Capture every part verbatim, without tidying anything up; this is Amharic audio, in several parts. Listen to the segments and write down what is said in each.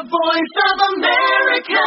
voice of America.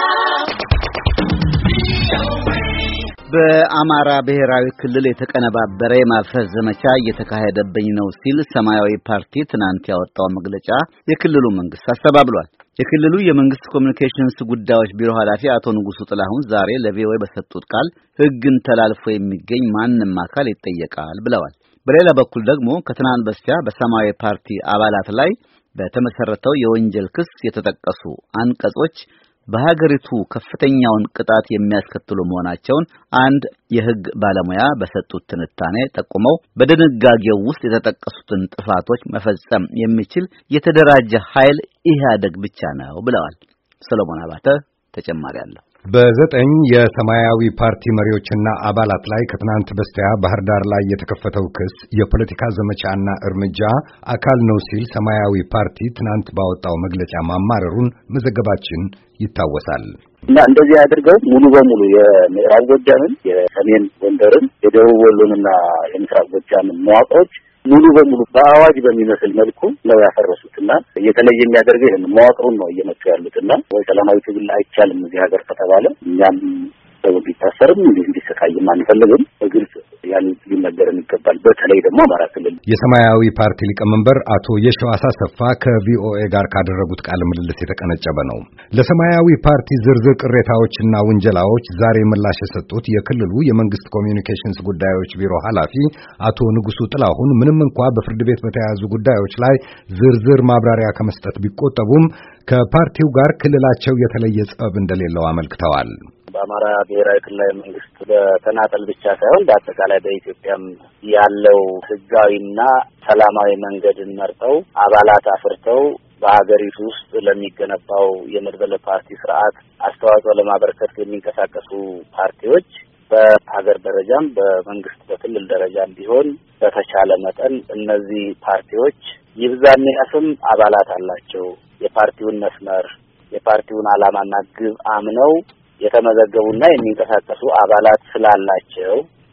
በአማራ ብሔራዊ ክልል የተቀነባበረ የማፍረስ ዘመቻ እየተካሄደብኝ ነው ሲል ሰማያዊ ፓርቲ ትናንት ያወጣው መግለጫ የክልሉ መንግስት አስተባብሏል። የክልሉ የመንግስት ኮሚኒኬሽንስ ጉዳዮች ቢሮ ኃላፊ አቶ ንጉሱ ጥላሁን ዛሬ ለቪኦኤ በሰጡት ቃል ሕግን ተላልፎ የሚገኝ ማንንም አካል ይጠየቃል ብለዋል። በሌላ በኩል ደግሞ ከትናንት በስቲያ በሰማያዊ ፓርቲ አባላት ላይ በተመሰረተው የወንጀል ክስ የተጠቀሱ አንቀጾች በሀገሪቱ ከፍተኛውን ቅጣት የሚያስከትሉ መሆናቸውን አንድ የሕግ ባለሙያ በሰጡት ትንታኔ ጠቁመው በድንጋጌው ውስጥ የተጠቀሱትን ጥፋቶች መፈጸም የሚችል የተደራጀ ኃይል ኢህአዴግ ብቻ ነው ብለዋል። ሰሎሞን አባተ ተጨማሪ አለው። በዘጠኝ የሰማያዊ ፓርቲ መሪዎችና አባላት ላይ ከትናንት በስቲያ ባህር ዳር ላይ የተከፈተው ክስ የፖለቲካ ዘመቻና እርምጃ አካል ነው ሲል ሰማያዊ ፓርቲ ትናንት ባወጣው መግለጫ ማማረሩን መዘገባችን ይታወሳል። እና እንደዚህ አድርገው ሙሉ በሙሉ የምዕራብ ጎጃምን፣ የሰሜን ጎንደርን፣ የደቡብ ወሎንና የምስራቅ ጎጃምን መዋቅሮች ሙሉ በሙሉ በአዋጅ በሚመስል መልኩ ነው ያፈረሱትና የተለየ የሚያደርገው ይሄን መዋቅሩን ነው እየመጡ ያሉትና ወይ ሰላማዊ ትግል አይቻልም እዚህ ሀገር ከተባለ እኛም ሰው ቢታሰርም እንዲህ እንዲሰቃይም አንፈልግም። በግልጽ ያን ሊነገረን ይገባል። በተለይ ደግሞ አማራ ክልል የሰማያዊ ፓርቲ ሊቀመንበር አቶ የሸዋስ አሰፋ ከቪኦኤ ጋር ካደረጉት ቃለ ምልልስ የተቀነጨበ ነው። ለሰማያዊ ፓርቲ ዝርዝር ቅሬታዎችና ውንጀላዎች ዛሬ ምላሽ የሰጡት የክልሉ የመንግስት ኮሚኒኬሽንስ ጉዳዮች ቢሮ ኃላፊ አቶ ንጉሱ ጥላሁን ምንም እንኳ በፍርድ ቤት በተያያዙ ጉዳዮች ላይ ዝርዝር ማብራሪያ ከመስጠት ቢቆጠቡም ከፓርቲው ጋር ክልላቸው የተለየ ጸብ እንደሌለው አመልክተዋል። በአማራ ብሔራዊ ክልላዊ መንግስት በተናጠል ብቻ ሳይሆን በአጠቃላይ በኢትዮጵያም ያለው ህጋዊና ሰላማዊ መንገድን መርጠው አባላት አፍርተው በሀገሪቱ ውስጥ ለሚገነባው የመድበለ ፓርቲ ስርዓት አስተዋጽኦ ለማበርከት የሚንቀሳቀሱ ፓርቲዎች በሀገር ደረጃም በመንግስት በክልል ደረጃም ቢሆን በተቻለ መጠን እነዚህ ፓርቲዎች ይብዛም ያስም አባላት አላቸው። የፓርቲውን መስመር የፓርቲውን ዓላማና ግብ አምነው የተመዘገቡና የሚንቀሳቀሱ አባላት ስላላቸው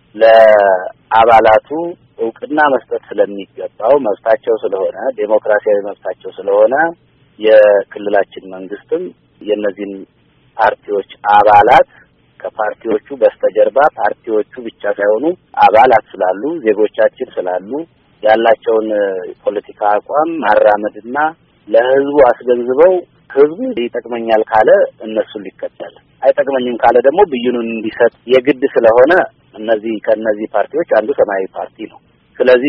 ለአባላቱ እውቅና መስጠት ስለሚገባው መብታቸው ስለሆነ ዴሞክራሲያዊ መብታቸው ስለሆነ የክልላችን መንግስትም የእነዚህን ፓርቲዎች አባላት ከፓርቲዎቹ በስተጀርባ ፓርቲዎቹ ብቻ ሳይሆኑ አባላት ስላሉ ዜጎቻችን ስላሉ ያላቸውን ፖለቲካ አቋም ማራመድና ለህዝቡ አስገንዝበው ህዝቡ ይጠቅመኛል ካለ እነሱን ሊከተል አይጠቅመኝም ካለ ደግሞ ብይኑን እንዲሰጥ የግድ ስለሆነ እነዚህ ከነዚህ ፓርቲዎች አንዱ ሰማያዊ ፓርቲ ነው። ስለዚህ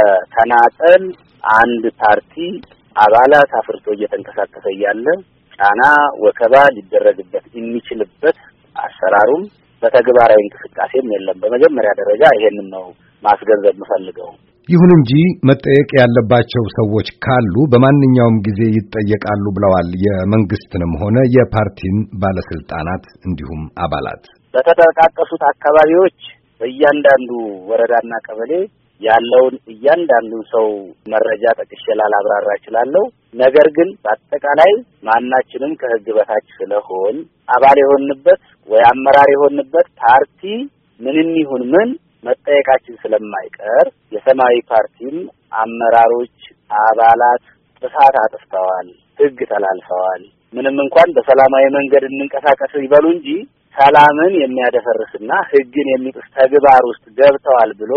በተናጠል አንድ ፓርቲ አባላት አፍርቶ እየተንቀሳቀሰ ያለ ጫና ወከባ ሊደረግበት የሚችልበት አሰራሩም በተግባራዊ እንቅስቃሴም የለም። በመጀመሪያ ደረጃ ይሄንን ነው ማስገንዘብ የምፈልገው። ይሁን እንጂ መጠየቅ ያለባቸው ሰዎች ካሉ በማንኛውም ጊዜ ይጠየቃሉ ብለዋል የመንግስትንም ሆነ የፓርቲን ባለስልጣናት እንዲሁም አባላት። በተጠቃቀሱት አካባቢዎች በእያንዳንዱ ወረዳና ቀበሌ ያለውን እያንዳንዱን ሰው መረጃ ጠቅሼ ላብራራ እችላለሁ። ነገር ግን በአጠቃላይ ማናችንም ከህግ በታች ስለሆን አባል የሆንበት ወይ አመራር የሆንበት ፓርቲ ምንም ይሁን ምን መጠየቃችን ስለማይቀር የሰማያዊ ፓርቲም አመራሮች አባላት ጥፋት አጥፍተዋል፣ ህግ ተላልፈዋል፣ ምንም እንኳን በሰላማዊ መንገድ እንንቀሳቀስ ይበሉ እንጂ ሰላምን የሚያደፈርስና ህግን የሚጥስ ተግባር ውስጥ ገብተዋል ብሎ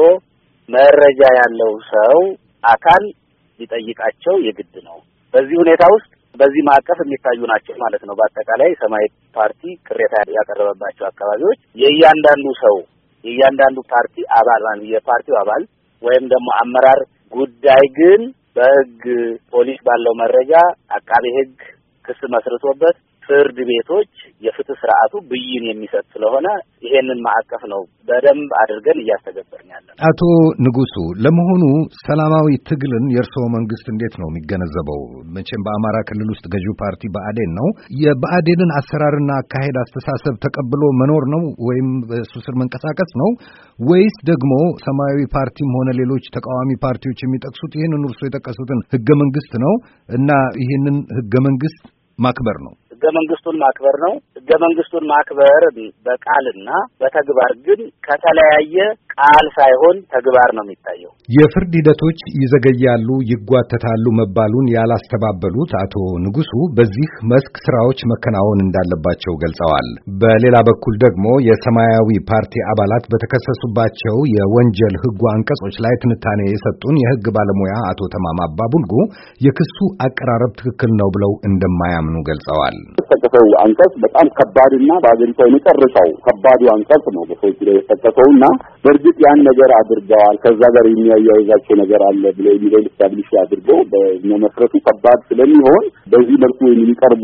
መረጃ ያለው ሰው አካል ሊጠይቃቸው የግድ ነው። በዚህ ሁኔታ ውስጥ በዚህ ማዕቀፍ የሚታዩ ናቸው ማለት ነው። በአጠቃላይ ሰማያዊ ፓርቲ ቅሬታ ያቀረበባቸው አካባቢዎች የእያንዳንዱ ሰው የእያንዳንዱ ፓርቲ አባል የፓርቲው አባል ወይም ደግሞ አመራር ጉዳይ ግን በህግ ፖሊስ ባለው መረጃ አቃቤ ህግ ክስ መስርቶበት ፍርድ ቤቶች የፍትህ ስርዓቱ ብይን የሚሰጥ ስለሆነ ይሄንን ማዕቀፍ ነው በደንብ አድርገን እያስተገበርን ያለን። አቶ ንጉሱ ለመሆኑ ሰላማዊ ትግልን የእርስዎ መንግስት እንዴት ነው የሚገነዘበው? መቼም በአማራ ክልል ውስጥ ገዢው ፓርቲ ብአዴን ነው። የብአዴንን አሰራርና አካሄድ አስተሳሰብ ተቀብሎ መኖር ነው ወይም እሱ ስር መንቀሳቀስ ነው ወይስ ደግሞ ሰማያዊ ፓርቲም ሆነ ሌሎች ተቃዋሚ ፓርቲዎች የሚጠቅሱት ይህንን እርስዎ የጠቀሱትን ህገ መንግስት ነው እና ይህንን ህገ መንግስት ማክበር ነው? ህገ መንግስቱን ማክበር ነው። ህገ መንግስቱን ማክበር በቃልና በተግባር ግን ከተለያየ ቃል ሳይሆን ተግባር ነው የሚታየው። የፍርድ ሂደቶች ይዘገያሉ፣ ይጓተታሉ መባሉን ያላስተባበሉት አቶ ንጉሱ በዚህ መስክ ስራዎች መከናወን እንዳለባቸው ገልጸዋል። በሌላ በኩል ደግሞ የሰማያዊ ፓርቲ አባላት በተከሰሱባቸው የወንጀል ህጉ አንቀጾች ላይ ትንታኔ የሰጡን የህግ ባለሙያ አቶ ተማም አባቡልጉ የክሱ አቀራረብ ትክክል ነው ብለው እንደማያምኑ ገልጸዋል። የተጠቀሰው አንቀጽ በጣም ከባድና በአገሪቷ የመጨረሻው ከባዱ አንቀጽ ነው በሰዎች ላይ የተጠቀሰውና በእርግጥ ያን ነገር አድርገዋል ከዛ ጋር የሚያያይዛቸው ነገር አለ ብለው የሚለው ስታብሊሽ አድርገው በመመስረቱ ከባድ ስለሚሆን በዚህ መልኩ የሚቀርቡ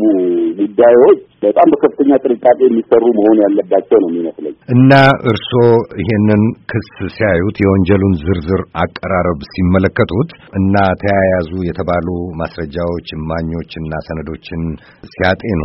ጉዳዮች በጣም በከፍተኛ ጥንቃቄ የሚሰሩ መሆን ያለባቸው ነው የሚመስለኝ። እና እርስዎ ይሄንን ክስ ሲያዩት የወንጀሉን ዝርዝር አቀራረብ ሲመለከቱት እና ተያያዙ የተባሉ ማስረጃዎች፣ እማኞችና ሰነዶችን ሲያጤኑ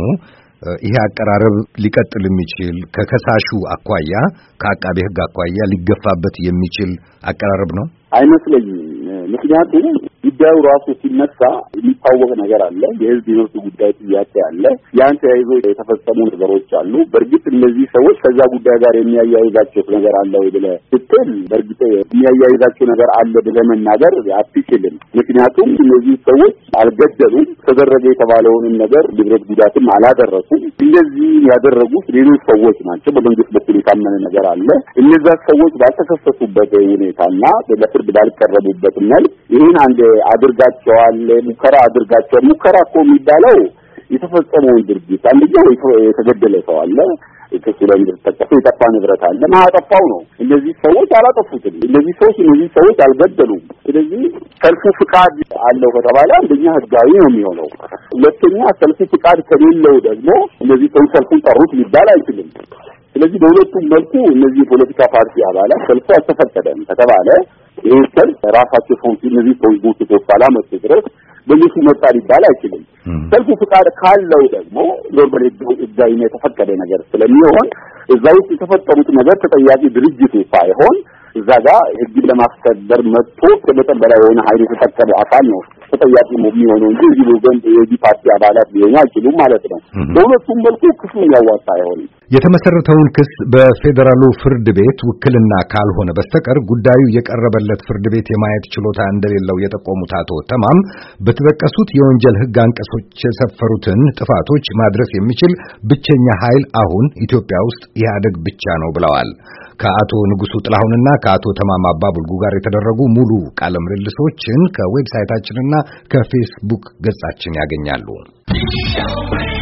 ይሄ አቀራረብ ሊቀጥል የሚችል ከከሳሹ አኳያ ከአቃቤ ሕግ አኳያ ሊገፋበት የሚችል አቀራረብ ነው አይመስለኝም። ምክንያቱም ጉዳዩ ራሱ ሲነሳ የሚታወቅ ነገር አለ። የህዝብ የመብት ጉዳይ ጥያቄ አለ። ያን ተያይዞ የተፈጸሙ ነገሮች አሉ። በእርግጥ እነዚህ ሰዎች ከዛ ጉዳይ ጋር የሚያያይዛቸው ነገር አለ ወይ ብለህ ስትል በእርግጥ የሚያያይዛቸው ነገር አለ ብለህ መናገር አትችልም። ምክንያቱም እነዚህ ሰዎች አልገደሉም፣ ተደረገ የተባለውንም ነገር ንብረት ጉዳትም አላደረሱም። እንደዚህ ያደረጉት ሌሎች ሰዎች ናቸው። በመንግስት በኩል የታመነ ነገር አለ። እነዛ ሰዎች ባልተከሰሱበት ሁኔታና ለፍርድ ባልቀረቡበት መልክ ይህን አንድ አድርጋቸዋል፣ ሙከራ አድርጋቸዋል። ሙከራ እኮ የሚባለው የተፈጸመውን ድርጊት አንደኛው የተገደለ ሰው አለ፣ ክሱ ላይ እንደተጠቀሰው የጠፋ ንብረት አለ፣ ማጠፋው ነው። እነዚህ ሰዎች አላጠፉትም። እነዚህ ሰዎች እነዚህ ሰዎች አልገደሉም። ስለዚህ ሰልፉ ፍቃድ አለው ከተባለ አንደኛ ህጋዊ ነው የሚሆነው። ሁለተኛ ሰልፉ ፍቃድ ከሌለው ደግሞ እነዚህ ሰዎች ሰልፉን ጠሩት ሊባል አይችልም። ስለዚህ በሁለቱም መልኩ እነዚህ የፖለቲካ ፓርቲ አባላት ሰልፉ አልተፈቀደም ከተባለ ይህ ሰልፍ ራሳቸው ሰዎች እነዚህ ሰዎች ቦት አላመጡ ድረስ በልሱ መጣ ሊባል አይችልም። ሰልፉ ፍቃድ ካለው ደግሞ ኖርማሊ ህጋዊ ነው የተፈቀደ ነገር ስለሚሆን እዛ ውስጥ የተፈጠሩት ነገር ተጠያቂ ድርጅቱ ሳይሆን እዛ ጋር ህግን ለማስከበር መጥቶ ከመጠን በላይ የሆነ ኃይል የተጠቀመ አካል ነው ተጠያቂ የሚሆነው እንጂ እዚህ ወገን የዚህ ፓርቲ አባላት ሊሆኑ አይችሉም ማለት ነው። በሁለቱም መልኩ ክሱ ያዋጣ አይሆንም። የተመሰረተውን ክስ በፌደራሉ ፍርድ ቤት ውክልና ካልሆነ በስተቀር ጉዳዩ የቀረበለት ፍርድ ቤት የማየት ችሎታ እንደሌለው የጠቆሙት አቶ ተማም በተጠቀሱት የወንጀል ህግ አንቀጾች የሰፈሩትን ጥፋቶች ማድረስ የሚችል ብቸኛ ኃይል አሁን ኢትዮጵያ ውስጥ ኢህአዴግ ብቻ ነው ብለዋል። ከአቶ ንጉሱ ጥላሁንና ከአቶ ተማም አባቡልጉ ጋር የተደረጉ ሙሉ ቃለ ምልልሶችን ከዌብሳይታችንና ከፌስቡክ ገጻችን ያገኛሉ።